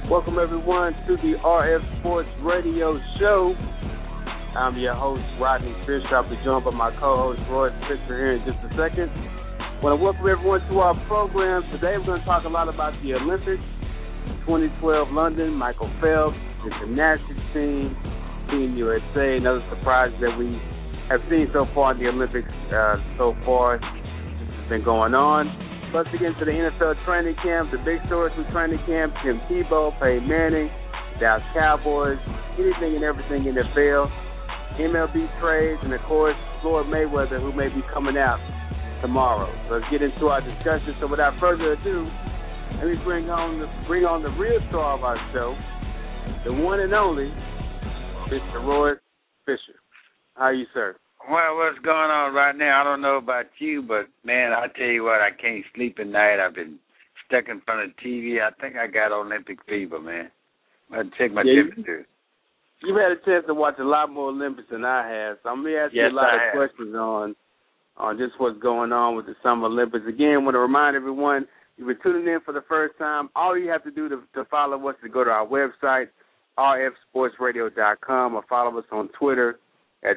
Welcome everyone to the RF Sports Radio Show. I'm your host, Rodney Fisher. I'll be joined by my co-host, Roy Fisher, here in just a second. I want to welcome everyone to our program. Today we're going to talk a lot about the Olympics, 2012 London, Michael Phelps, the gymnastics team, Team USA, and other surprises that we have seen so far in the Olympics so far. This has been going on. Plus, we get into the NFL training camp, the big stories from training camp, Tim Tebow, Peyton Manning, Dallas Cowboys, anything and everything in the NFL, MLB trades, and, of course, Floyd Mayweather, who may be coming out tomorrow. So let's get into our discussion. So without further ado, let me bring on the real star of our show, the one and only Mr. Roy Fisher. How are you, sir? Well, what's going on right now? I don't know about you, but, man, I tell you what, I can't sleep at night. I've been stuck in front of the TV. I think I got Olympic fever, man. I had to take my temperature. You've had a chance to watch a lot more Olympics than I have, so I'm going to ask you a lot of questions on just what's going on with the Summer Olympics. Again, I want to remind everyone, if you're tuning in for the first time, all you have to do to follow us is go to our website, rfsportsradio.com, or follow us on Twitter at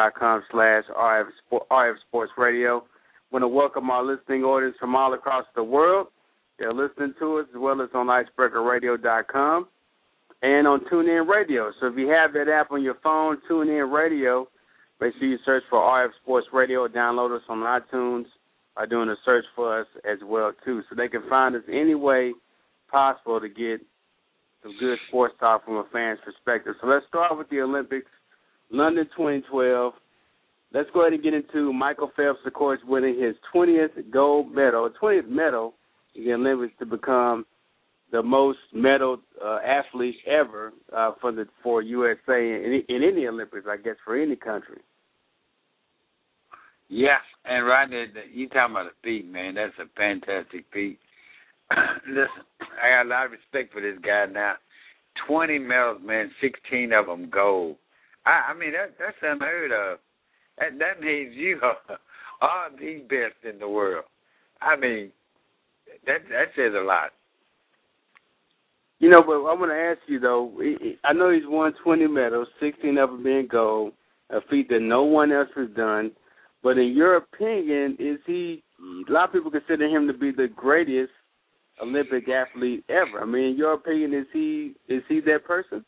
twitter.com/rfsportsradio. Want to welcome our listening audience from all across the world. They're listening to us as well as on icebreakerradio.com and on TuneIn Radio. So if you have that app on your phone, TuneIn Radio, make sure you search for RF Sports Radio or download us on iTunes by doing a search for us as well, too. So they can find us any way possible to get some good sports talk from a fan's perspective. So let's start with the Olympics. London 2012. Let's go ahead and get into Michael Phelps, of course, winning his 20th medal in the Olympics to become the most medaled athlete ever for USA in any Olympics, I guess, for any country. Yeah, and Rodney, you talking about a feat, man. That's a fantastic feat. Listen, I got a lot of respect for this guy now. 20 medals, man, 16 of them gold. I mean, that's unheard of. That means you are the best in the world. I mean, that says a lot. You know, but I want to ask you, though, I know he's won 20 medals, 16 of them being gold, a feat that no one else has done. But in your opinion, a lot of people consider him to be the greatest Olympic athlete ever. I mean, in your opinion, is he that person?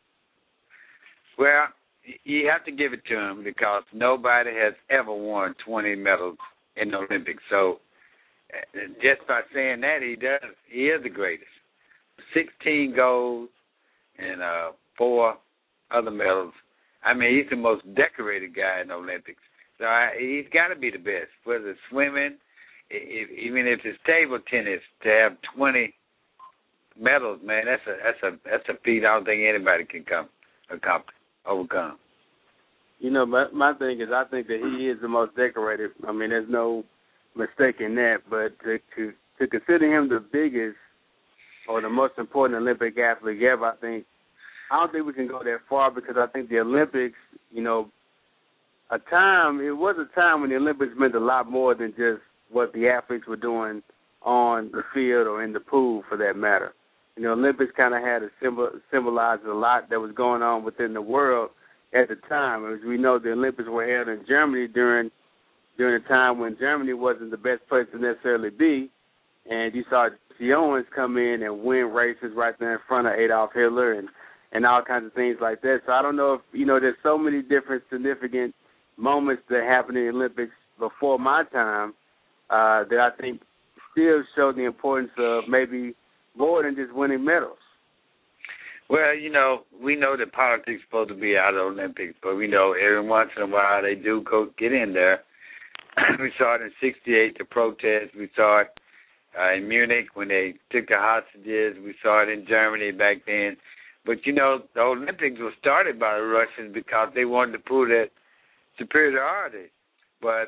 Well, you have to give it to him because nobody has ever won 20 medals in the Olympics. So just by saying that, he is the greatest. 16 golds and 4 other medals. I mean, he's the most decorated guy in the Olympics. So he's got to be the best. Whether it's swimming, even if it's table tennis, to have 20 medals, man, that's a feat I don't think anybody can overcome. You know, my thing is I think that he is the most decorated. I mean, there's no mistake in that. But to consider him the biggest or the most important Olympic athlete ever, I don't think we can go that far because I think the Olympics, you know, it was a time when the Olympics meant a lot more than just what the athletes were doing on the field or in the pool, for that matter. You know, Olympics kind of had symbolized a lot that was going on within the world at the time. As we know, the Olympics were held in Germany during a time when Germany wasn't the best place to necessarily be, and you saw Jesse Owens come in and win races right there in front of Adolf Hitler and all kinds of things like that. So I don't know if, you know, there's so many different significant moments that happened in the Olympics before my time that I think still show the importance of maybe more than just winning medals. Well, you know, we know that politics is supposed to be out of the Olympics, but we know every once in a while they do get in there. We saw it in '68, the protest. We saw it in Munich when they took the hostages. We saw it in Germany back then. But, you know, the Olympics was started by the Russians because they wanted to prove that superiority. But,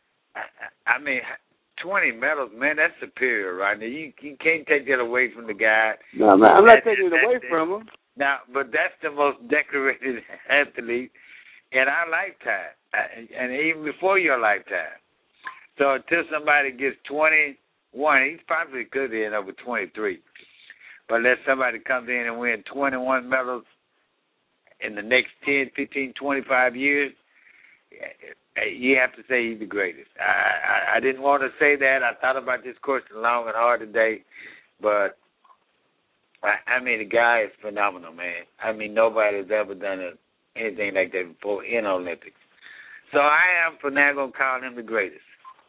I mean, 20 medals, man, that's superior, right? Now, you can't take that away from the guy. No, man, I'm not taking it away from him. Now, but that's the most decorated athlete in our lifetime, and even before your lifetime. So until somebody gets 21, he probably could end up with 23. But unless somebody comes in and win 21 medals in the next 10, 15, 25 years, you have to say he's the greatest. I didn't want to say that. I thought about this question long and hard today, but I mean, the guy is phenomenal, man. I mean, nobody's ever done anything like that before in Olympics. So I am for now going to call him the greatest.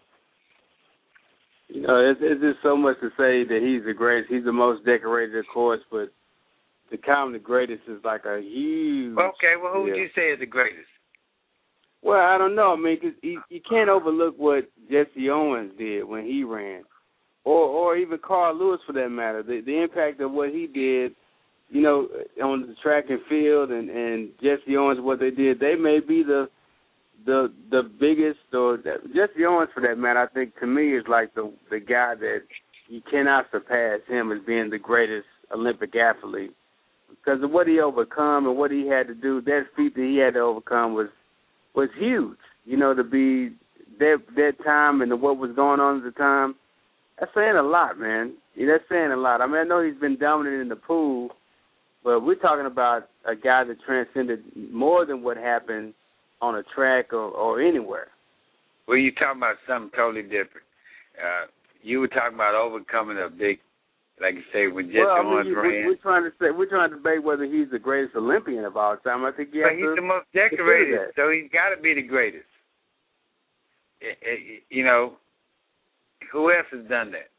You know, it's just so much to say that he's the greatest. He's the most decorated, of course, but to call him the greatest is like a huge... Okay, well, who would you say is the greatest? Well, I don't know. I mean, 'cause you can't overlook what Jesse Owens did when he ran, or even Carl Lewis for that matter. The impact of what he did, you know, on the track and field, and Jesse Owens, what they did, they may be the biggest, or Jesse Owens for that matter. I think to me is like the guy that you cannot surpass him as being the greatest Olympic athlete because of what he overcome and what he had to do. That feat that he had to overcome was huge. You know, to be that time and what was going on at the time, that's saying a lot, man. That's saying a lot. I mean, I know he's been dominant in the pool, but we're talking about a guy that transcended more than what happened on a track or anywhere. Well, you're talking about something totally different. You were talking about overcoming a big, like you say, when Jesse Owens ran. We're trying to debate whether he's the greatest Olympian of all time. I think but he's the most decorated, so he's got to be the greatest. You know, who else has done that?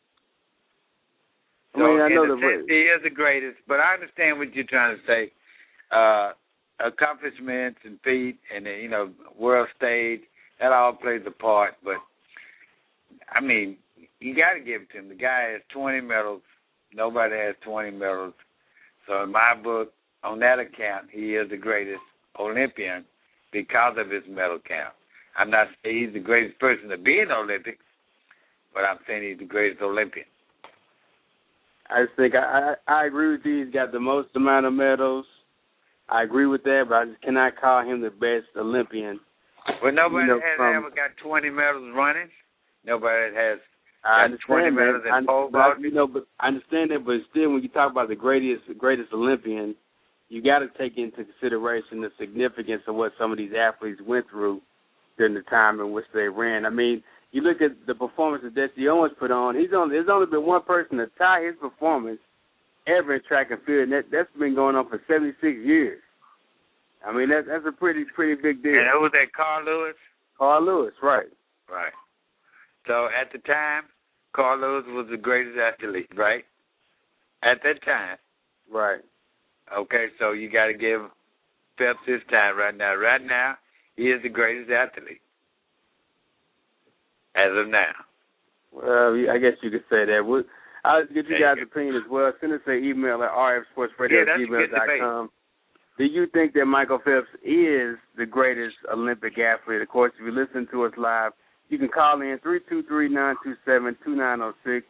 So I know he is the greatest, but I understand what you're trying to say. Accomplishments and feat and, you know, world stage, that all plays a part. But, I mean, you got to give it to him. The guy has 20 medals. Nobody has 20 medals. So in my book, on that account, he is the greatest Olympian because of his medal count. I'm not saying he's the greatest person to be in the Olympics, but I'm saying he's the greatest Olympian. I just think I agree with you. He's got the most amount of medals. I agree with that, but I just cannot call him the best Olympian. Well, nobody has ever got 20 medals running. Nobody has got 20 medals in pole vaulting. You know, but I understand that, but still, when you talk about the greatest Olympian, you got to take into consideration the significance of what some of these athletes went through during the time in which they ran. I mean, you look at the performance that Jesse Owens put on. There's only been one person to tie his performance ever in track and field, and that's been going on for 76 years. I mean, that's a pretty big deal. And who was that, Carl Lewis? Carl Lewis, right. Right. So at the time, Carl Lewis was the greatest athlete, right? At that time. Right. Okay, so you got to give Phelps his time right now. Right now, he is the greatest athlete. As of now. Well, I guess you could say that. I'll get you guys' opinion as well. Send us an email at rfsportsradio@gmail.com. Do you think that Michael Phelps is the greatest Olympic athlete? Of course, if you listen to us live, you can call in 323-927-2906,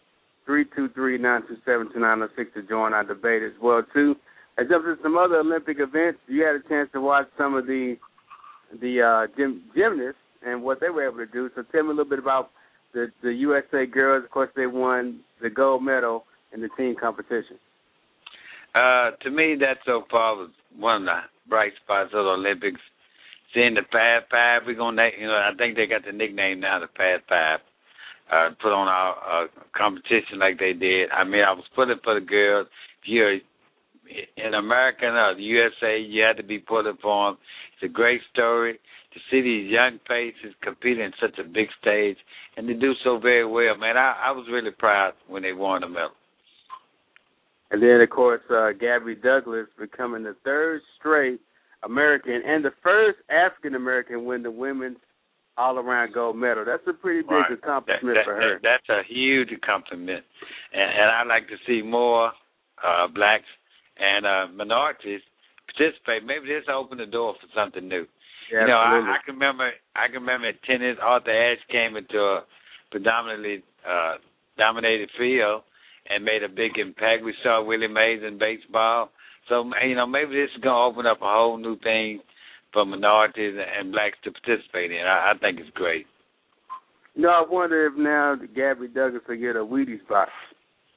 323-927-2906 to join our debate as well, too. As up to some other Olympic events, you had a chance to watch some of the gymnasts and what they were able to do. So tell me a little bit about the USA girls. Of course, they won the gold medal in the team competition. To me, that so far was one of the bright spots of the Olympics. Seeing the Fast Five, we're gonna, I think they got the nickname now, the Fast Five. Put on our competition like they did. I mean, I was pulling for the girls. If you're in America or the USA, you had to be pulling for them. It's a great story to see these young faces competing in such a big stage, and they do so very well, man. I was really proud when they won the medal. And then, of course, Gabby Douglas becoming the third straight American and the first African-American win the women's all-around gold medal. That's a pretty big accomplishment for her. That's a huge accomplishment. And I'd like to see more blacks and minorities participate. Maybe this will open the door for something new. Yeah, I can remember at tennis, Arthur Ashe came into a predominantly dominated field and made a big impact. We saw Willie Mays in baseball. So, maybe this is going to open up a whole new thing for minorities and blacks to participate in. I think it's great. I wonder if now Gabby Douglas will get a Wheaties box.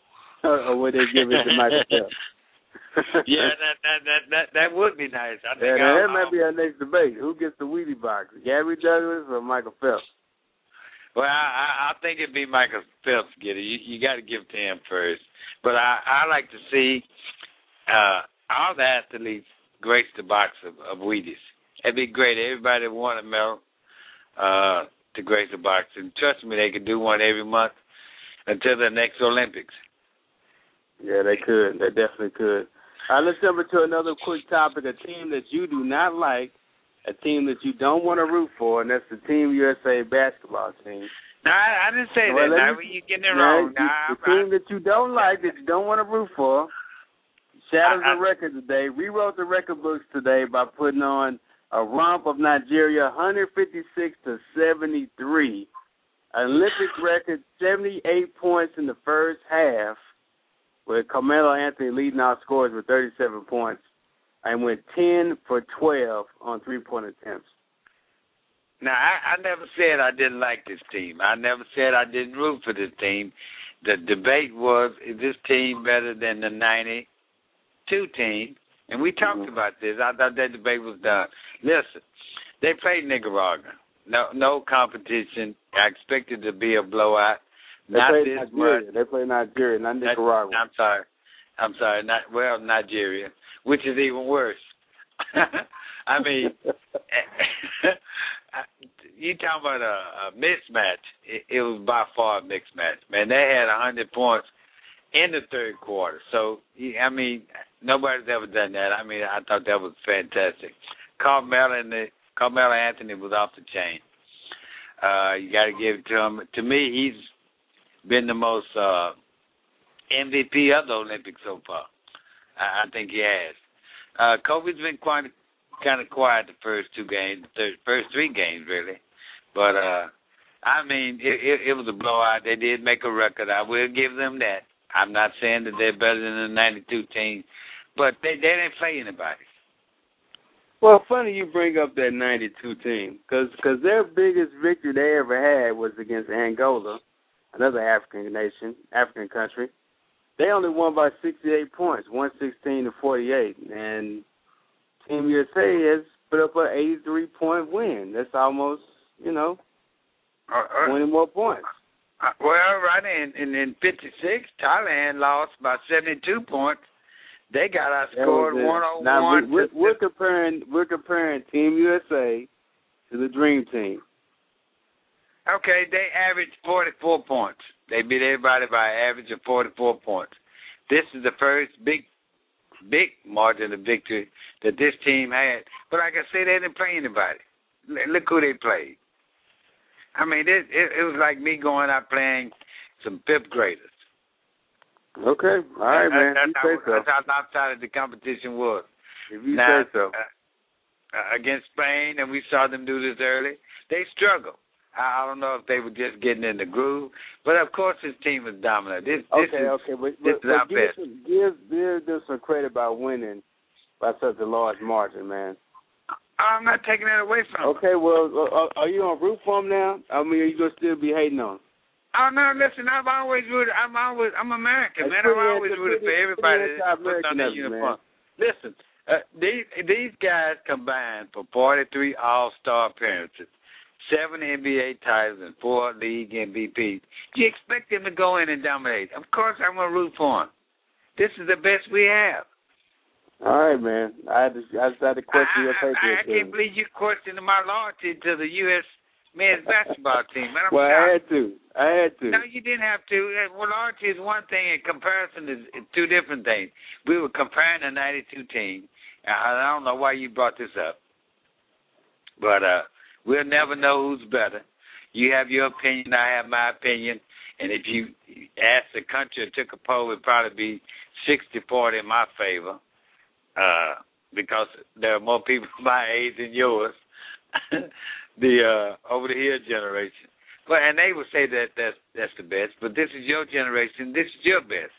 or would they give it to Michael Phelps? Yeah, that would be nice. I think that might be our next debate. Who gets the Wheatie box, Gary Douglas or Michael Phelps? Well, I think it'd be Michael Phelps get it. You got to give it to him first. But I like to see all the athletes grace the box of Wheaties. That'd be great. Everybody want a medal to grace the box. And trust me, they could do one every month until the next Olympics. Yeah, they could. They definitely could. Let's jump into another quick topic, a team that you do not like, a team that you don't want to root for, and that's the Team USA basketball team. No, I didn't say that. Now, you're getting it wrong. The team that you don't like, that you don't want to root for, shatters the record today, rewrote the record books today by putting on a romp of Nigeria, 156-73. Olympic record, 78 points in the first half, with Carmelo Anthony leading our scores with 37 points, and went 10 for 12 on three-point attempts. Now, I never said I didn't like this team. I never said I didn't root for this team. The debate was, is this team better than the 92 team? And we talked about this. I thought that debate was done. Listen, they played Nicaragua. No competition. I expected it to be a blowout. Not this much. They played Nigeria, not Nicaragua. I'm sorry. Nigeria, which is even worse. I mean, you talking about a mismatch. It was by far a mixed match. Man, they had 100 points in the third quarter. So, I mean, nobody's ever done that. I mean, I thought that was fantastic. Carmelo Anthony was off the chain. You got to give it to him. To me, he's been the most MVP of the Olympics so far. I think he has. Kobe's been kind of quiet the first two games, first three games, really. But, I mean, it was a blowout. They did make a record. I will give them that. I'm not saying that they're better than the 92 team, but they didn't play anybody. Well, funny you bring up that 92 team, because their biggest victory they ever had was against Angola, another African country. They only won by 68 points, 116-48, and Team USA has put up an 83-point win. That's almost, 20 more points. Well, right in 56, Thailand lost by 72 points. They got outscored 101. Now we're comparing Team USA to the Dream Team. Okay, they averaged 44 points. They beat everybody by an average of 44 points. This is the first big margin of victory that this team had. But like I said, they didn't play anybody. Look who they played. I mean, it was like me going out playing some fifth graders. Okay, all right, man. That's how lopsided the competition was. If you say so. Against Spain, and we saw them do this early, they struggled. I don't know if they were just getting in the groove, but of course this team was dominant. This is our best. Give them some credit by winning by such a large margin, man. I'm not taking that away from them. Okay, well, are you on root for them now? I mean, are you gonna still be hating on them? Oh no! Listen, I'm American, man. I'm always rooting for everybody that puts on their uniform. Listen, these guys combined for 43 All-Star appearances, 7 NBA titles, and 4 league MVPs. Do you expect them to go in and dominate? Of course, I'm gonna root for them. This is the best we have. All right, man. I just had to question your patriotism. I can't believe you questioned my loyalty to the U.S. men's basketball team. Man, I had to. No, you didn't have to. Well, loyalty is one thing, and comparison is two different things. We were comparing the 92 team. I don't know why you brought this up, but we'll never know who's better. You have your opinion, I have my opinion, and if you ask the country or took a poll, it would probably be 60-40 in my favor. Because there are more people my age than yours, the over the hill generation. And they would say that's the best. But this is your generation. This is your best.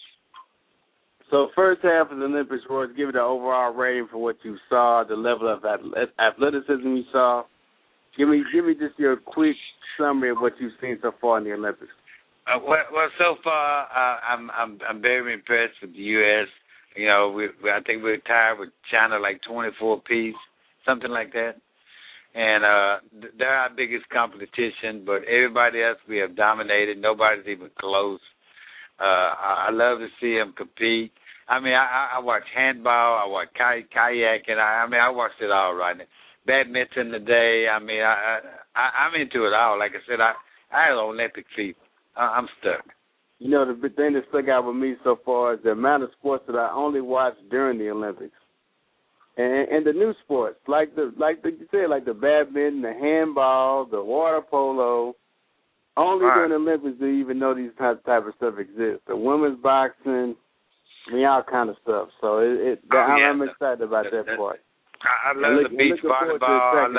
So first half of the Olympics, Royce, give it an overall rating for what you saw, the level of athleticism you saw. Give me just your quick summary of what you've seen so far in the Olympics. Well, so far I'm very impressed with the U.S. You know, I think we're tied with China like 24 apiece, something like that. And they're our biggest competition, but everybody else we have dominated. Nobody's even close. I love to see them compete. I mean, I watch handball, I watch kayak, and I watched it all right now. Badminton today. I mean, I'm into it all. Like I said, I had Olympic fever. I'm stuck. You know, the thing that stuck out with me so far is the amount of sports that I only watched during the Olympics, and the new sports, like you said, like the badminton, the handball, the water polo. Only during the Olympics do you even know these type of stuff exists. The women's boxing, I mean, all kind of stuff. So I'm excited about that part. I love the beach volleyball.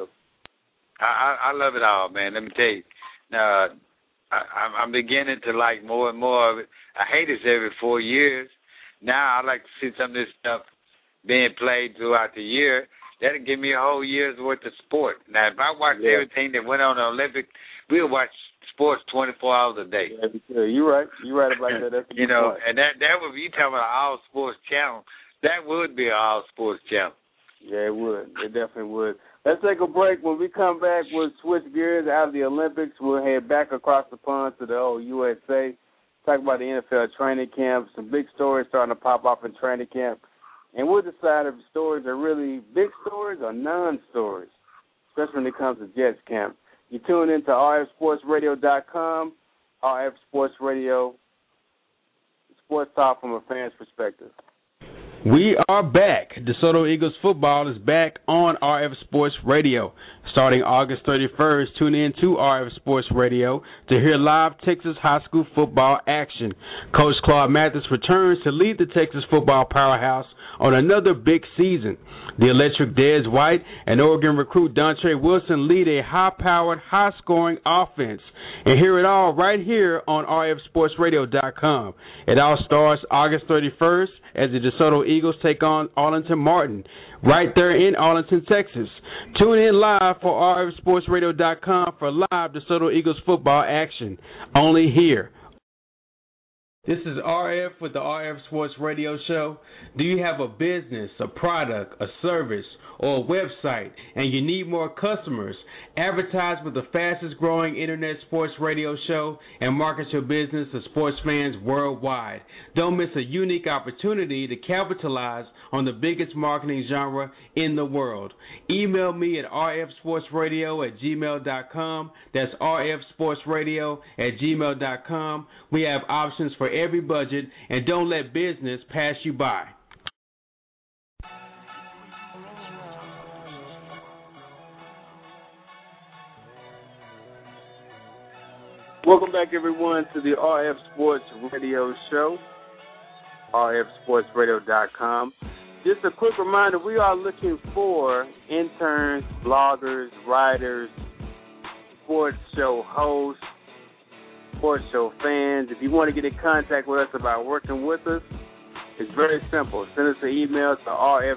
I love it all, man. Let me tell you. Now, I'm beginning to like more and more of it. I hate this every 4 years. Now I like to see some of this stuff being played throughout the year. That'll give me a whole year's worth of sport. Now, if I watched everything that went on the Olympics, we'll watch sports 24 hours a day. Yeah, you're right. You're right about that. That's you know, point. And that would be, you talking about an all sports channel. That would be an all sports channel. Yeah, it would. It definitely would. Let's take a break. When we come back, we'll switch gears out of the Olympics. We'll head back across the pond to the old USA. Talk about the NFL training camp. Some big stories starting to pop off in training camp. And we'll decide if the stories are really big stories or non-stories, especially when it comes to Jets camp. You tune in to rfsportsradio.com, RF Sports Radio, sports talk from a fan's perspective. We are back. DeSoto Eagles football is back on RF Sports Radio. Starting August 31st, tune in to RF Sports Radio to hear live Texas high school football action. Coach Claude Mathis returns to lead the Texas football powerhouse on another big season. The electric Dez White and Oregon recruit Dontre Wilson lead a high-powered, high-scoring offense. And hear it all right here on rfsportsradio.com. It all starts August 31st as the DeSoto Eagles take on Arlington Martin right there in Arlington, Texas. Tune in live for rfsportsradio.com for live DeSoto Eagles football action. Only here. This is RF with the RF Sports Radio Show. Do you have a business, a product, a service, or a website, and you need more customers? Advertise with the fastest growing internet sports radio show and market your business to sports fans worldwide. Don't miss a unique opportunity to capitalize on the biggest marketing genre in the world. Email me at rfsportsradio@gmail.com. That's rfsportsradio@gmail.com. We have options for every budget, and don't let business pass you by. Welcome back, everyone, to the RF Sports Radio Show, rfsportsradio.com. Just a quick reminder, we are looking for interns, bloggers, writers, sports show hosts, sports show fans. If you want to get in contact with us about working with us, it's very simple. Send us an email to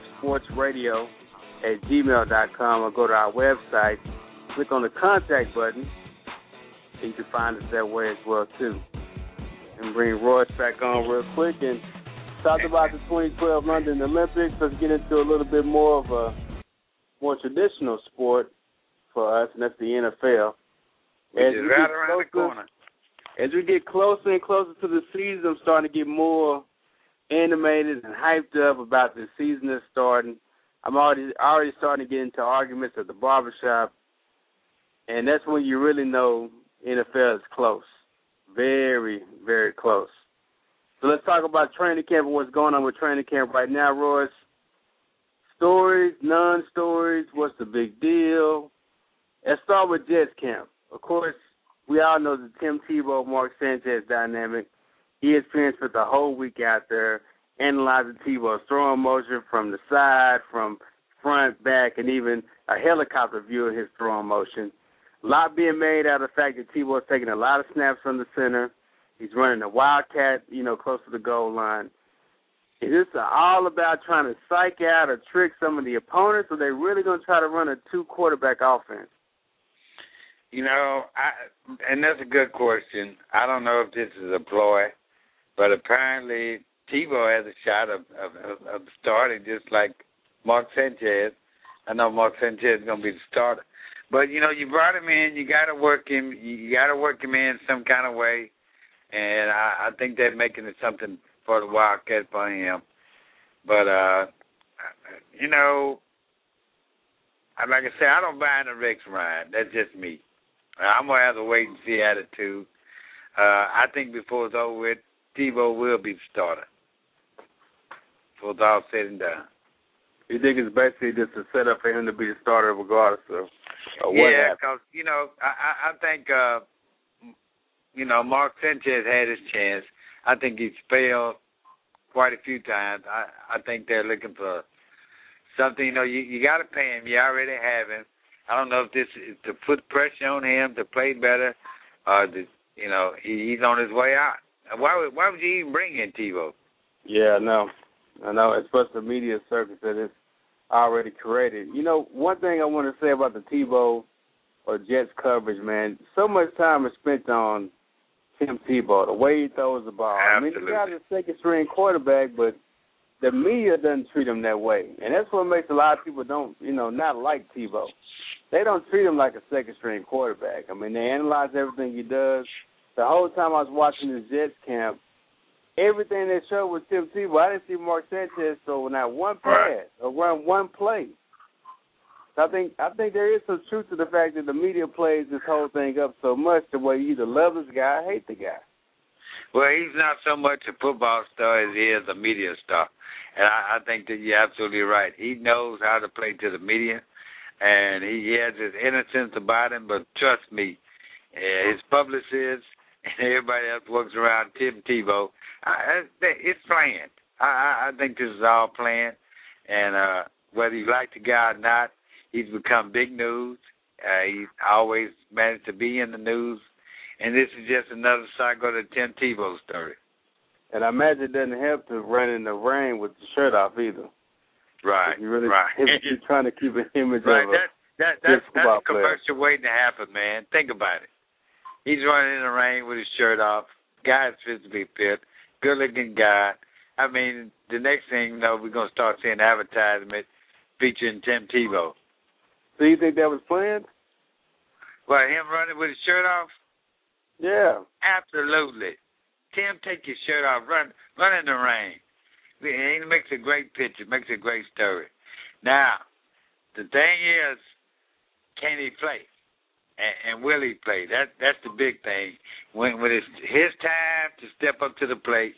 rfsportsradio@gmail.com or go to our website, click on the contact button. You can find us that way as well, too. And bring Royce back on real quick and talk about the 2012 London Olympics. Let's get into a little bit more of a more traditional sport for us, and that's the NFL. As we get closer and closer to the season, I'm starting to get more animated and hyped up about the season that's starting. I'm already starting to get into arguments at the barbershop, and that's when you really know NFL is close, very, very close. So let's talk about training camp and what's going on with training camp right now, Royce. Stories, non-stories, what's the big deal? Let's start with Jets camp. Of course, we all know the Tim Tebow, Mark Sanchez dynamic. ESPN spent the whole week out there analyzing Tebow's throwing motion from the side, from front, back, and even a helicopter view of his throwing motion. A lot being made out of the fact that Tebow's taking a lot of snaps from the center. He's running a wildcat, close to the goal line. Is this all about trying to psych out or trick some of the opponents, or are they really going to try to run a two-quarterback offense? And that's a good question. I don't know if this is a ploy, but apparently Tebow has a shot of starting just like Mark Sanchez. I know Mark Sanchez is going to be the starter. But, you brought him in. You got to work him. You got to work him in some kind of way. And I think they're making it something for the Wildcats for him. But, like I said, I don't buy into Rex Ryan. That's just me. I'm going to have a wait-and-see attitude. I think before it's over with, Tebow will be the starter. Before it's all said and done. You think it's basically just a setup for him to be the starter regardless of what happened? Yeah, because, I think, Mark Sanchez had his chance. I think he's failed quite a few times. I think they're looking for something. You got to pay him. You already have him. I don't know if this is to put pressure on him to play better, or he's on his way out. Why would you even bring in Tebow? Yeah, I know. It's supposed to media circus that it's already created. One thing I want to say about the Tebow or Jets coverage, man, so much time is spent on Tim Tebow, the way he throws the ball. Absolutely. I mean, the guy's a second-string quarterback, but the media doesn't treat him that way. And that's what makes a lot of people not like Tebow. They don't treat him like a second-string quarterback. I mean, they analyze everything he does. The whole time I was watching the Jets camp, everything they showed was Tim Tebow. I didn't see Mark Sanchez throw not one pass or run one play. So I think there is some truth to the fact that the media plays this whole thing up so much the way you either love this guy or hate the guy. Well, he's not so much a football star as he is a media star. And I think that you're absolutely right. He knows how to play to the media, and he has his innocence about him, but trust me, his publicists and everybody else works around Tim Tebow. It's planned. I think this is all planned, and whether you like the guy or not, he's become big news. He's always managed to be in the news, and this is just another cycle of the Tim Tebow story. And I imagine it doesn't help to run in the rain with the shirt off either. Right, right. You're trying to keep an image right. of That's a commercial waiting to happen, man. Think about it. He's running in the rain with his shirt off. Guy's physically fit. Good-looking guy. I mean, the next thing you know, we're going to start seeing advertisement featuring Tim Tebow. So you think that was planned? Well, him running with his shirt off? Yeah. Absolutely. Tim, take your shirt off. Run in the rain. It makes a great picture. Makes a great story. Now, the thing is, can he play? And will he play? That's the big thing. When it's his time to step up to the plate,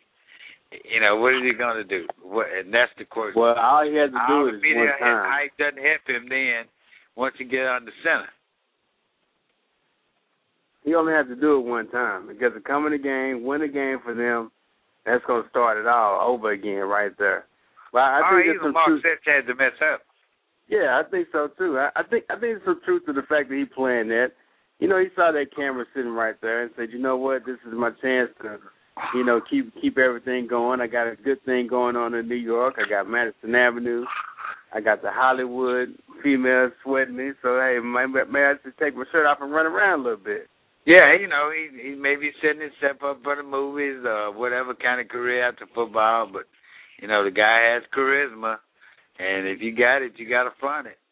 what is he going to do? And that's the question. Well, all he has to do is one time. Height doesn't help him then once he gets on the center. He only has to do it one time. Because to come in the game, win the game for them, that's going to start it all over again right there. But I think even Mark Sanchez to mess up. Yeah, I think so too. I think there's some truth to the fact that he playing that. He saw that camera sitting right there and said, you know what, this is my chance to, keep everything going. I got a good thing going on in New York. I got Madison Avenue. I got the Hollywood females sweating me. So, hey, maybe I should take my shirt off and run around a little bit. Yeah, he may be setting himself up for the movies or whatever kind of career after football, but, the guy has charisma. And if you got it, you got to flaunt it.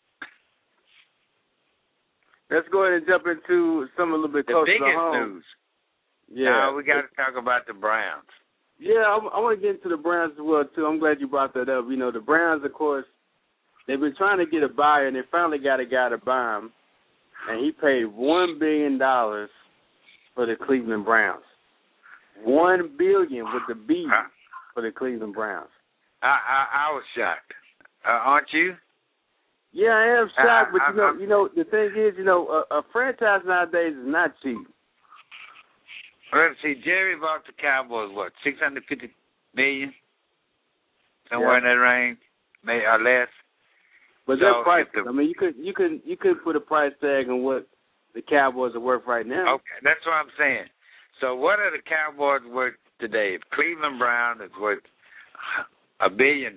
Let's go ahead and jump into some a little bit closer to home. The biggest news. Yeah. Now we got to talk about the Browns. Yeah, I want to get into the Browns as well, too. I'm glad you brought that up. The Browns, of course, they've been trying to get a buyer, and they finally got a guy to buy him. And he paid $1 billion for the Cleveland Browns. $1 billion with the B for the Cleveland Browns. I was shocked. Aren't you? Yeah, I am shocked, but the thing is, a franchise nowadays is not cheap. Let's see, Jerry bought the Cowboys, what, $650 million? Somewhere in that range, maybe or less. But they're priceless. I mean, you could put a price tag on what the Cowboys are worth right now. Okay, that's what I'm saying. So what are the Cowboys worth today? If Cleveland Brown is worth $1 billion,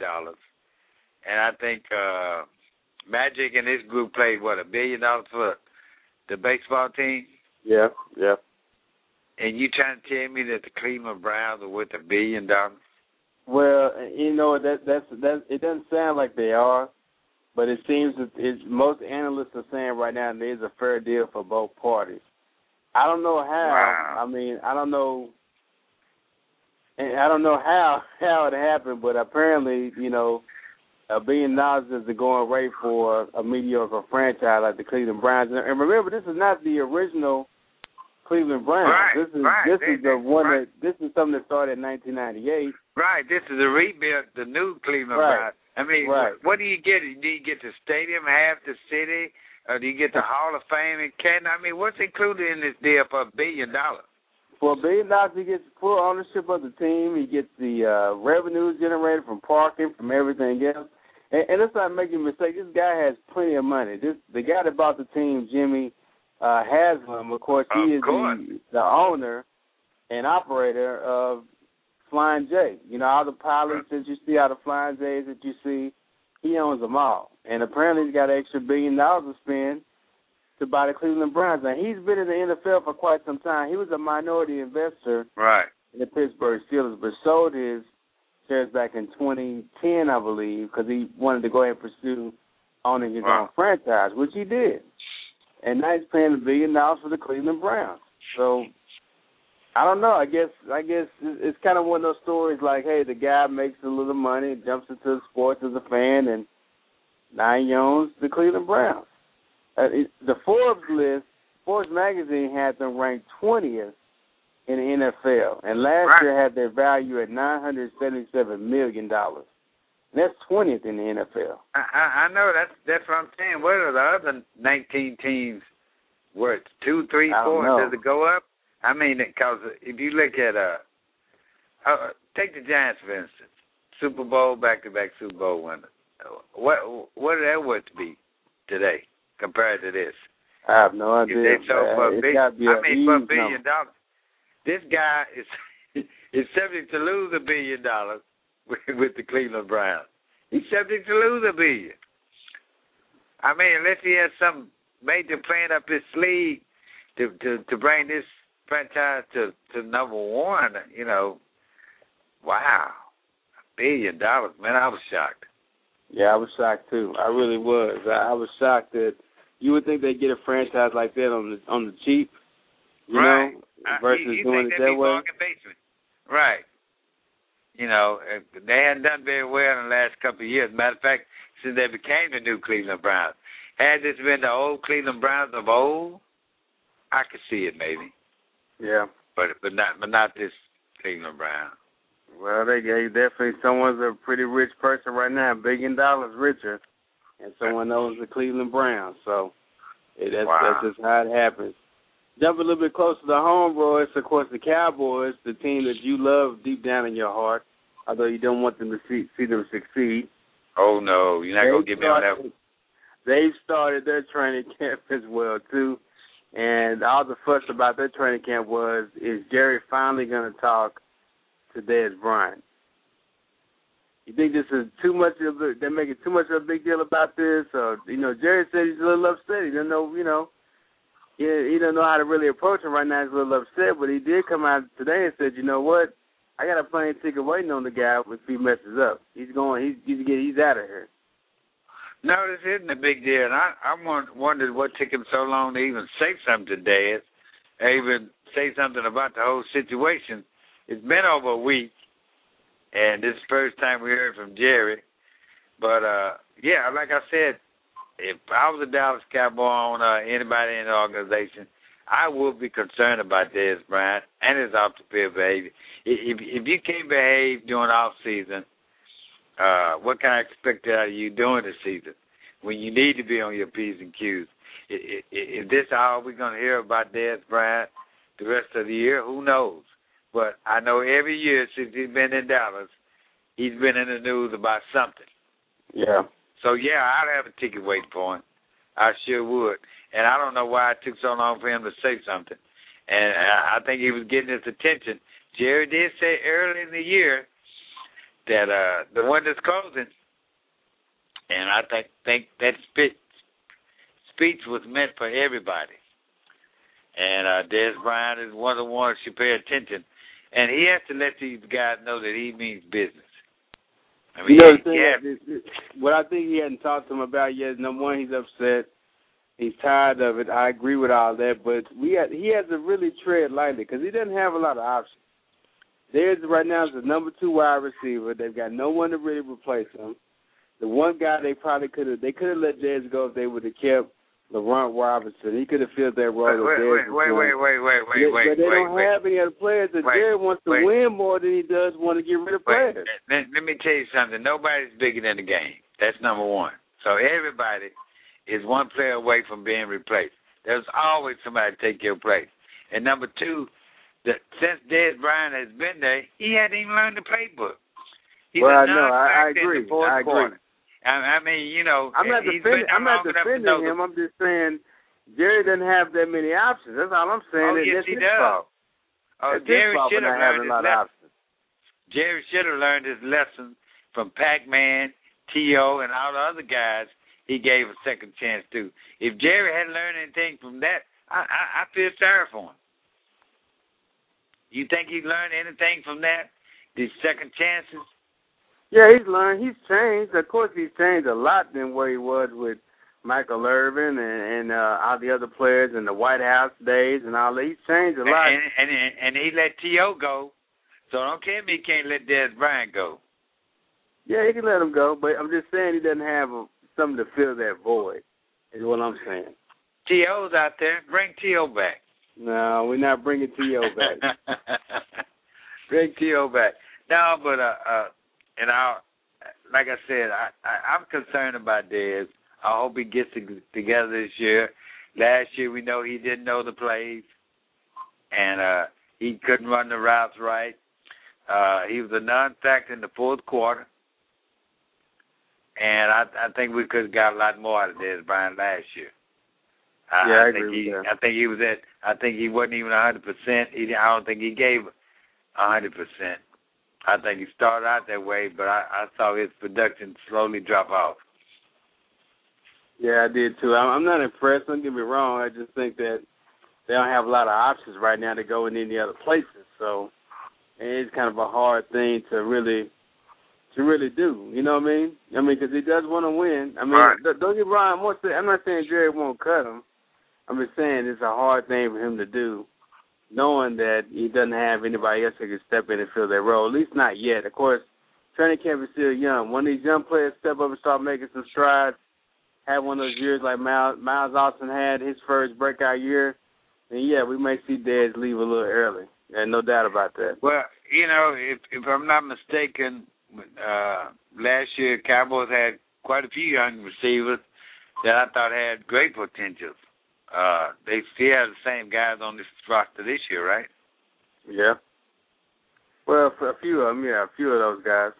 and I think Magic and his group played, $1 billion for the baseball team. Yeah. And you trying to tell me that the Cleveland Browns are worth $1 billion? Well, you know that's it doesn't sound like they are, but it seems that most analysts are saying right now there's a fair deal for both parties. I don't know how. Wow. I mean, I don't know how it happened, but apparently, you know, $1 billion is the going rate for a mediocre franchise like the Cleveland Browns. And remember, this is not the original Cleveland Browns. Right, this is this is something that started in 1998. Right. This is a rebuild, the new Cleveland Browns. I mean, what do you get? Do you get the stadium, half the city, or do you get the Hall of Fame in Canton? I mean, what's included in this deal for $1 billion? For $1 billion, he gets full ownership of the team. He gets the revenues generated from parking, from everything else. And let's not make a mistake. This guy has plenty of money. The guy that bought the team, Jimmy Haslam, of course, he is the owner and operator of Flying J. You know, all the pilots that you see, all the Flying J's that you see, he owns them all. And apparently he's got an extra $1 billion to spend to buy the Cleveland Browns. Now, he's been in the NFL for quite some time. He was a minority investor in the Pittsburgh Steelers, but sold his shares back in 2010, I believe, because he wanted to go ahead and pursue owning his own franchise, which he did. And now he's paying $1 billion for the Cleveland Browns. So I don't know. I guess it's kind of one of those stories like, hey, the guy makes a little money, jumps into sports as a fan, and now he owns the Cleveland Browns. The Forbes list, Forbes magazine had them ranked 20th in the NFL, and last year had their value at $977 million. And that's 20th in the NFL. I know that's what I'm saying. What are the other 19 teams worth? 2, 3, 4? Does it go up? I mean, because if you look at take the Giants for instance, Super Bowl, back-to-back Super Bowl winner. What are they worth to be today compared to this? I have no idea. If they sold for $1 billion, this guy is subject to lose $1 billion with the Cleveland Browns. He's subject to lose $1 billion. I mean, unless he has some major plan up his sleeve to bring this franchise to number one, you know, wow, $1 billion, man, I was shocked. Yeah, I was shocked too. I really was. I was shocked that you would think they'd get a franchise like that on the cheap, you know, versus doing it that way. Basement. Right. You know, they hadn't done very well in the last couple of years. Matter of fact, since they became the new Cleveland Browns. Had this been the old Cleveland Browns of old, I could see it maybe. Yeah. But not this Cleveland Browns. Well, they definitely someone's a pretty rich person right now, $1 billion richer, and someone knows the Cleveland Browns. So that's just how it happens. Jump a little bit closer to home, bro. It's, of course, the Cowboys, the team that you love deep down in your heart, although you don't want them to see them succeed. Oh, no. You're not going to get me on that one. They've started their training camp as well, too. And all the fuss about their training camp is Jerry finally going to talk to Dez Bryant? You think this is too much they're making too much of a big deal about this? Or, you know, Jerry said he's a little upset. He doesn't know, you know, he doesn't know how to really approach him right now. He's a little upset, but he did come out today and said, you know what? I got a plane ticket waiting on the guy if he messes up. He's out of here. No, this isn't a big deal. And I wondered what took him so long to even say something to Dez, or even say something about the whole situation. It's been over a week, and this is the first time we heard from Jerry. But, yeah, like I said, if I was a Dallas Cowboy owner, anybody in the organization, I would be concerned about Dez Bryant and his off-the-field behavior. If you can't behave during off-season, what can I expect out of you during the season when you need to be on your P's and Q's? Is this all we're going to hear about Dez Bryant the rest of the year? Who knows? But I know every year since he's been in Dallas, he's been in the news about something. Yeah. So, yeah, I'd have a ticket waiting for him. I sure would. And I don't know why it took so long for him to say something. And I think he was getting his attention. Jerry did say early in the year that the one that's closing, and I think that speech was meant for everybody. And Dez Bryant is one of the ones you pay attention. And he has to let these guys know that he means business. I mean, what I think he hadn't talked to him about yet is, number one, he's upset. He's tired of it. I agree with all that, but he has to really tread lightly because he doesn't have a lot of options. Dez right now is the number 2 wide receiver. They've got no one to really replace him. The one guy they could have let Dez go if they would have kept LaRon Robinson. He could have filled that role. Wait. But they don't have any other players. And Jared wants to win more than he does want to get rid of players. Let me tell you something. Nobody's bigger than the game. That's number one. So everybody is one player away from being replaced. There's always somebody to take your place. And number two, since Dez Bryant has been there, he hadn't even learned the playbook. I agree. I mean, you know, I'm not defending him. I'm just saying Jerry doesn't have that many options. That's all I'm saying. Oh, yes, he does. Jerry should have learned his lesson. Jerry should have learned his lesson from Pac-Man, T.O., and all the other guys he gave a second chance to. If Jerry hadn't learned anything from that, I feel sorry for him. You think he learned anything from that? These second chances? Yeah, he's learned. He's changed. Of course, he's changed a lot than where he was with Michael Irvin and all the other players in the White House days and all that. He's changed a lot. And he let T.O. go, so don't tell me he can't let Dez Bryant go. Yeah, he can let him go, but I'm just saying he doesn't have something to fill that void, is what I'm saying. T.O.'s out there. Bring T.O. back. No, we're not bringing T.O. back. Bring T.O. back. No, but like I said, I'm concerned about Dez. I hope he gets together this year. Last year, we know he didn't know the plays, and he couldn't run the routes right. He was a non-factor in the fourth quarter, and I think we could have got a lot more out of Dez Bryant last year. I agree with that. I think he wasn't even 100%. I don't think he gave 100%. I think he started out that way, but I saw his production slowly drop off. Yeah, I did too. I'm not impressed. Don't get me wrong. I just think that they don't have a lot of options right now to go in any other places. So it's kind of a hard thing to really do. You know what I mean? I mean, because he does want to win. I mean, right. Don't get me wrong. I'm not saying Jerry won't cut him. I'm just saying it's a hard thing for him to do, knowing that he doesn't have anybody else that can step in and fill that role, at least not yet. Of course, training camp is still young. When these young players step up and start making some strides, have one of those years like Miles Austin had, his first breakout year, then, yeah, we may see Dez leave a little early. And no doubt about that. Well, you know, if I'm not mistaken, last year Cowboys had quite a few young receivers that I thought had great potential. They still have the same guys on this roster this year, right? Yeah. Well, for a few of them, yeah, a few of those guys.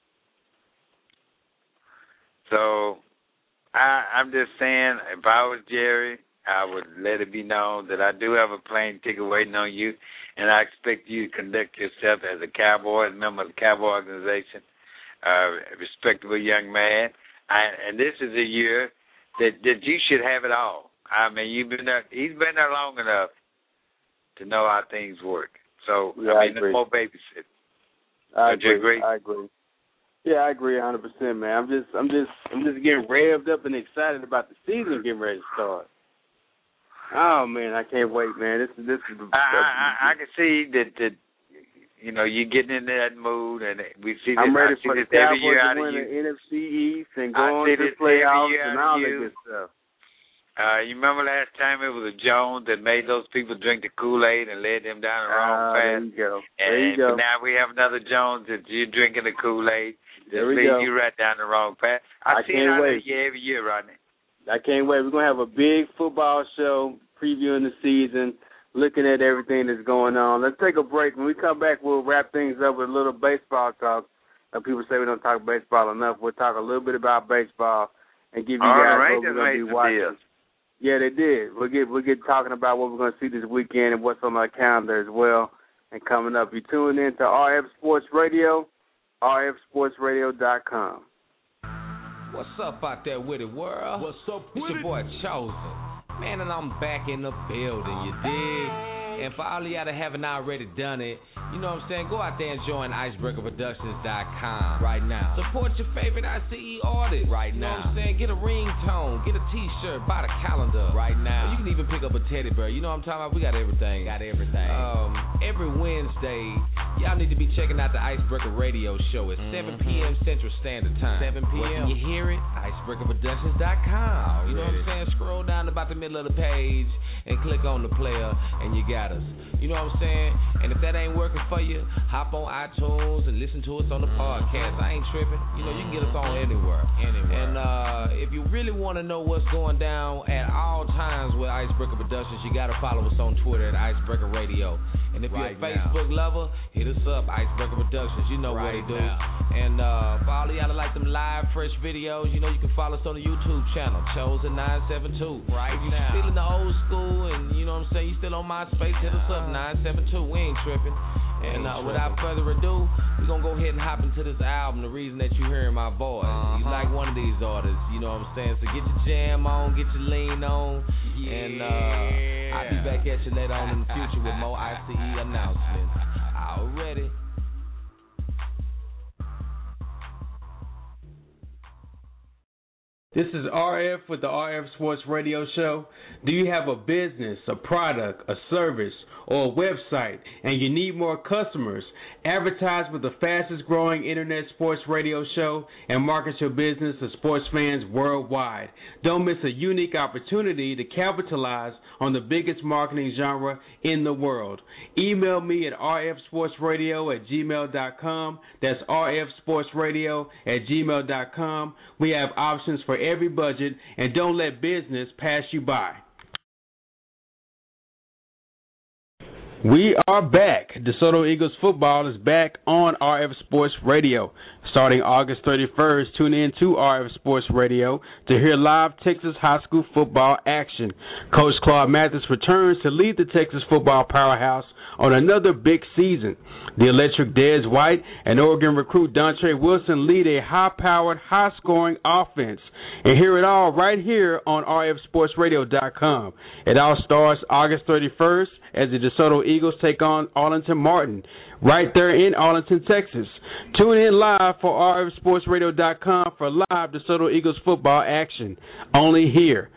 So I'm just saying, if I was Jerry, I would let it be known that I do have a plane ticket waiting on you, and I expect you to conduct yourself as a Cowboy, a member of the Cowboy organization, a respectable young man. And this is a year that you should have it all. I mean, he's been there long enough to know how things work. So, yeah, I mean, there's more babysitting. Don't you agree? I agree. Yeah, I agree 100%, man. I'm just getting revved up and excited about the season getting ready to start. Oh man, I can't wait, man. This is. I can see that. You know, you're getting in that mood, and we see this. I'm ready for the Cowboys to win the NFC East and go on to the playoffs and all that good stuff. You remember last time it was a Jones that made those people drink the Kool-Aid and led them down the wrong path. There you go. Now we have another Jones that you're drinking the Kool-Aid that leads you right down the wrong path. I see it out of you every year, Rodney. I can't wait. We're going to have a big football show previewing the season, looking at everything that's going on. Let's take a break. When we come back, we'll wrap things up with a little baseball talk. People say we don't talk baseball enough. We'll talk a little bit about baseball and give you guys what we're going to be watching. Yeah, they did. We'll get talking about what we're going to see this weekend and what's on our calendar as well. And coming up, you tune in to RF Sports Radio, rfsportsradio.com. What's up out there with it, world? What's up with It's your boy Chosen. Man, and I'm back in the building, you dig? And for all of y'all that haven't already done it, you know what I'm saying? Go out there and join IcebreakerProductions.com right now. Support your favorite ICE artist right now. You know what I'm saying? Get a ringtone, get a t-shirt, buy the calendar right now. Or you can even pick up a teddy bear. You know what I'm talking about? We got everything. Every Wednesday, y'all need to be checking out the Icebreaker Radio Show at 7 p.m. Central Standard Time. 7 p.m. Where can you hear it? IcebreakerProductions.com. You know what I'm saying? Scroll down about the middle of the page and click on the player, and you got us. You know what I'm saying? And if that ain't working for you, hop on iTunes and listen to us on the podcast. I ain't tripping. You know, you can get us on anywhere. And if you really want to know what's going down at all times with Icebreaker Productions, you got to follow us on Twitter at Icebreaker Radio. And if you're a Facebook lover, hit us up, Icebreaker Productions. You know what to do. And for all of y'all that like them live, fresh videos, you know you can follow us on the YouTube channel, Chosen972. If you still in the old school and, you know what I'm saying, you still on MySpace, hit us up, 972. We ain't tripping. And without further ado, we're going to go ahead and hop into this album, the reason that you're hearing my voice. You like one of these artists, you know what I'm saying? So get your jam on, get your lean on, and I'll be back at you later on in the future with more ICE announcements. Already. This is RF with the RF Sports Radio Show. Do you have a business, a product, a service, or a website, and you need more customers? Advertise with the fastest growing internet sports radio show and market your business to sports fans worldwide. Don't miss a unique opportunity to capitalize on the biggest marketing genre in the world. Email me at rfsportsradio@gmail.com. That's rfsportsradio@gmail.com. We have options for every budget, and don't let business pass you by. We are back. DeSoto Eagles football is back on RF Sports Radio. Starting August 31st, tune in to RF Sports Radio to hear live Texas high school football action. Coach Claude Mathis returns to lead the Texas football powerhouse on another big season. The electric Dez White and Oregon recruit Dontre Wilson lead a high-powered, high-scoring offense. And hear it all right here on rfsportsradio.com. It all starts August 31st as the DeSoto Eagles take on Arlington Martin right there in Arlington, Texas. Tune in live for rfsportsradio.com for live DeSoto Eagles football action. Only here.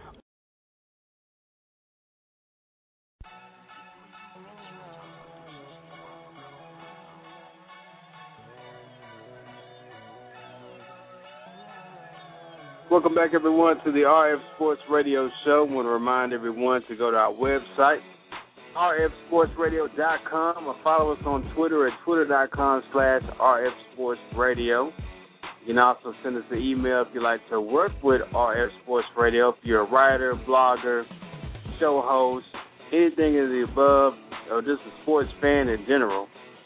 Welcome back, everyone, to the RF Sports Radio Show. I want to remind everyone to go to our website, rfsportsradio.com, or follow us on Twitter at twitter.com/rfsportsradio. You can also send us an email if you'd like to work with RF Sports Radio. If you're a writer, blogger, show host, anything of the above, or just a sports fan in general,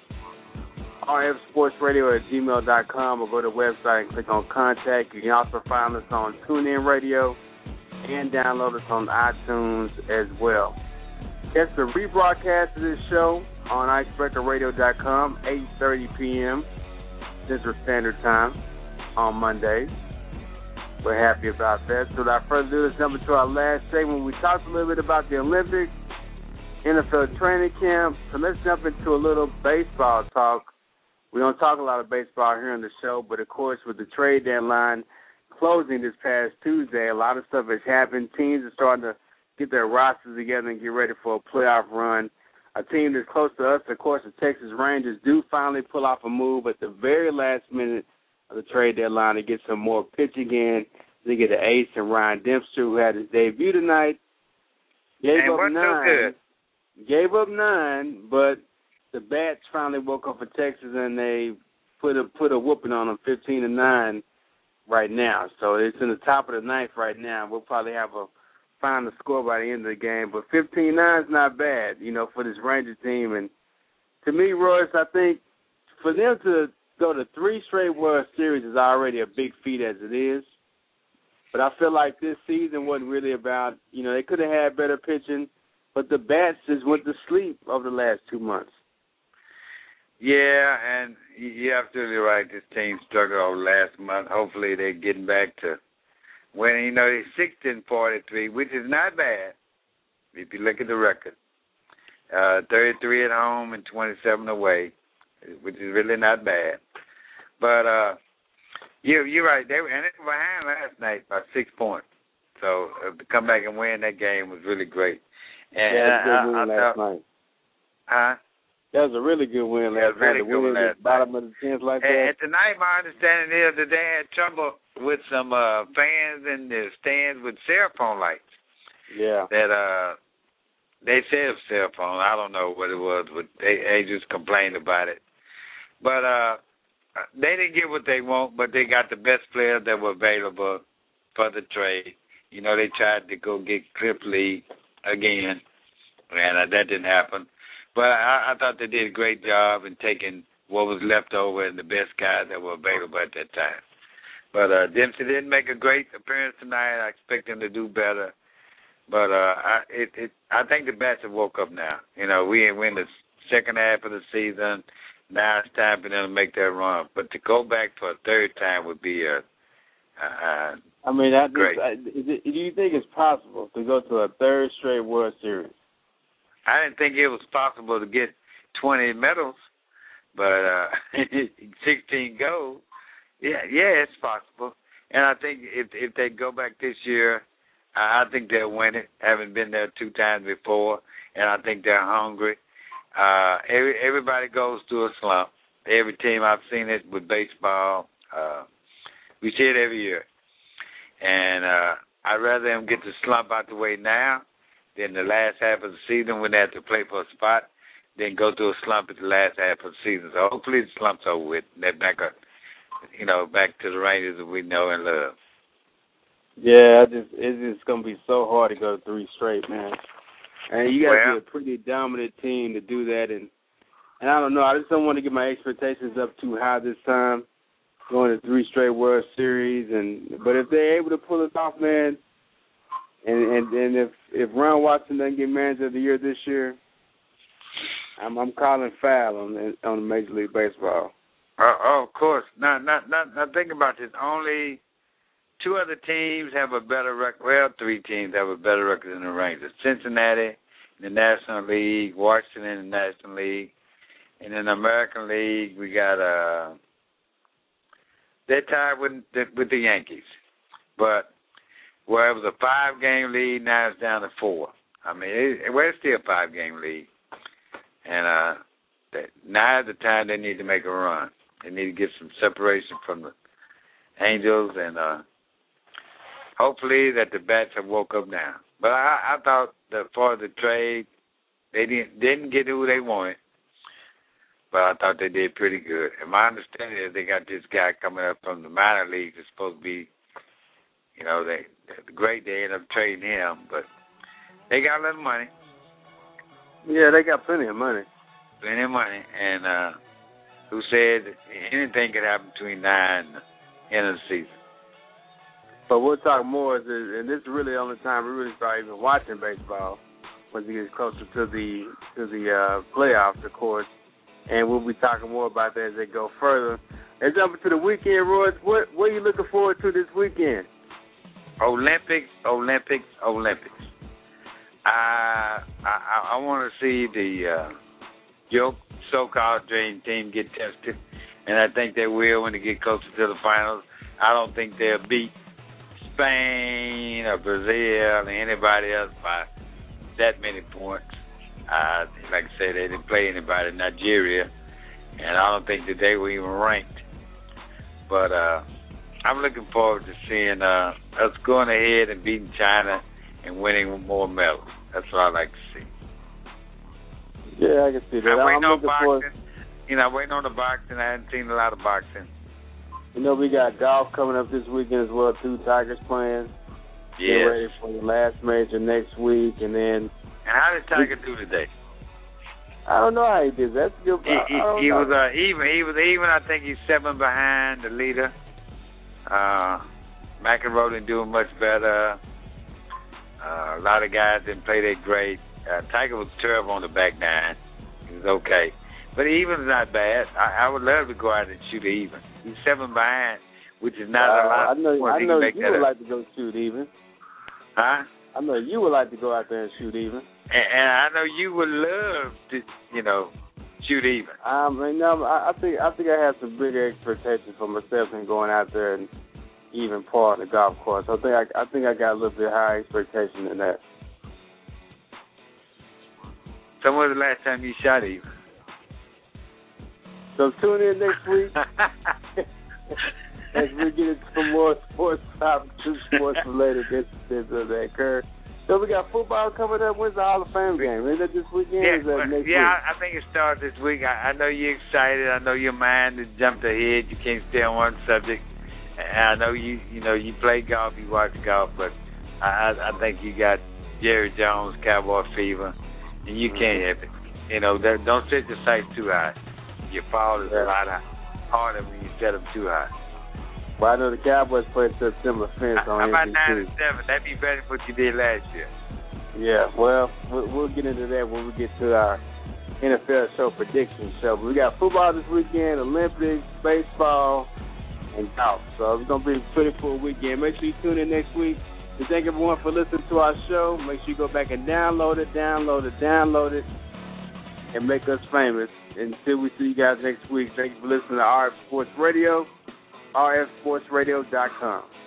rfsportsradio@gmail.com, or go to the website and click on Contact. You can also find us on TuneIn Radio and download us on iTunes as well. Catch the rebroadcast of this show on icebreakerradio.com, 8:30 p.m. Central Standard Time on Mondays. We're happy about that. So without further ado, let's jump into our last segment. We talked a little bit about the Olympics, NFL training camp, so let's jump into a little baseball talk. We don't talk a lot of baseball here on the show, but, of course, with the trade deadline closing this past Tuesday, a lot of stuff has happened. Teams are starting to get their rosters together and get ready for a playoff run. A team that's close to us, of course, the Texas Rangers, do finally pull off a move at the very last minute of the trade deadline to get some more pitching in. They get an ace in Ryan Dempster, who had his debut tonight. Gave up nine, but the bats finally woke up for Texas, and they put a whooping on them, 15-9 right now. So it's in the top of the ninth right now. We'll probably find the score by the end of the game. But 15-9 is not bad, for this Ranger team. And to me, Royce, I think for them to go to 3 straight World Series is already a big feat as it is. But I feel like this season wasn't really about, they could have had better pitching, but the bats just went to sleep over the last 2 months. Yeah, and you're absolutely right. This team struggled over last month. Hopefully they're getting back to winning. They're 16-43, which is not bad. if you look at the record. 33 at home and 27 away, which is really not bad. But you're right. They were behind last night by 6 points. So to come back and win that game was really great. And that was a good win last night. Huh? That was a really good win last night. Really good win last bottom of the 10th like that. And tonight, my understanding is that they had trouble with some fans in the stands with cell phone lights. Yeah. That they said cell phone. I don't know what it was, but they just complained about it. But they didn't get what they want, but they got the best players that were available for the trade. You know, they tried to go get Cliff Lee again, and that didn't happen. But I thought they did a great job in taking what was left over and the best guys that were available at that time. But Dempsey didn't make a great appearance tonight. I expect him to do better. But I think the Bats have woke up now. You know, we're in the second half of the season. Now it's time for them to make that run. But to go back for a third time would be great. Do you think it's possible to go to a third straight World Series? I didn't think it was possible to get 20 medals, but 16 gold. Yeah, it's possible. And I think if they go back this year, I think they'll win it. Haven't been there 2 times before, and I think they're hungry. Everybody goes through a slump. Every team, I've seen it with baseball. We see it every year. And I'd rather them get the slump out the way now than the last half of the season when they have to play for a spot, then go through a slump at the last half of the season. So hopefully the slump's over with. They're back up, back to the Rangers that we know and love. Yeah, it's just gonna be so hard to go 3 straight, man. And you got to be a pretty dominant team to do that. And I don't know. I just don't want to get my expectations up too high this time, going to 3 straight World Series. But if they're able to pull it off, man, and if Ron Watson doesn't get Manager of the Year this year, I'm calling foul on Major League Baseball. Of course. Now think about this. Only 2 other teams have a better record. Well, 3 teams have a better record than the Rangers. Cincinnati in the National League, Washington in the National League. And in the American League, we got they're tied with the Yankees. But where it was a 5-game lead, now it's down to 4. I mean, it's still a 5-game lead. And now is the time they need to make a run. They need to get some separation from the Angels, and hopefully that the Bats have woke up now. But I thought that for the trade, they didn't get who they wanted, but I thought they did pretty good. And my understanding is they got this guy coming up from the minor leagues that's supposed to be, great. They ended up trading him, but they got a little money. Yeah, they got plenty of money. Plenty of money, and who said anything could happen between now and the end of the season. But we'll talk more, and this is really the only time we really start even watching baseball once it gets closer to the playoffs, of course. And we'll be talking more about that as they go further. Let's jump into the weekend, Roy. What are you looking forward to this weekend? Olympics. I want to see your so-called dream team get tested, and I think they will when they get closer to the finals. I don't think they'll beat Spain or Brazil or anybody else by that many points. Like I said, they didn't play anybody in Nigeria, and I don't think that they were even ranked. But I'm looking forward to seeing us going ahead and beating China and winning more medals. That's what I like to see. Yeah, I can see that. I'm waiting on boxing. Waiting on the boxing. I haven't seen a lot of boxing. We got golf coming up this weekend as well, too. Tigers playing. Yeah. Get ready for the last major next week, and then. And how did Tiger do today? I don't know how he did. That's good. He was even. He was even. I think he's 7 behind the leader. McEnroe didn't do much better. A lot of guys didn't play that great. Tiger was terrible on the back nine. He was okay. But even's not bad. I would love to go out and shoot even. He's 7 behind, which is not a lot. I know you would like to go shoot even. Huh? I know you would like to go out there and shoot even. And I know you would love to, shoot even. I think I have some bigger expectations for myself in going out there and even par on the golf course. I think I got a little bit higher expectation than that. So when was the last time you shot even? So tune in next week as we get into some more sports related incidents that occur. So we got football coming up. When's the Hall of Fame game? Is that this weekend? Yeah, or is that next week? I think it starts this week. I know you're excited. I know your mind has jumped ahead. You can't stay on one subject. And I know you play golf, you watch golf, but I think you got Jerry Jones Cowboy fever, and you can't have it. Don't set your sights too high. Your fall is a lot harder when you set them too high. Well, I know the Cowboys played September 5th on How about NBC. 9-7? That'd be better than what you did last year. Yeah, well, we'll get into that when we get to our NFL show prediction show. But we got football this weekend, Olympics, baseball, and golf. So it's going to be a pretty full weekend. Make sure you tune in next week. And thank everyone for listening to our show. Make sure you go back and download it, and make us famous. Until we see you guys next week, thank you for listening to RF Sports Radio, rfsportsradio.com.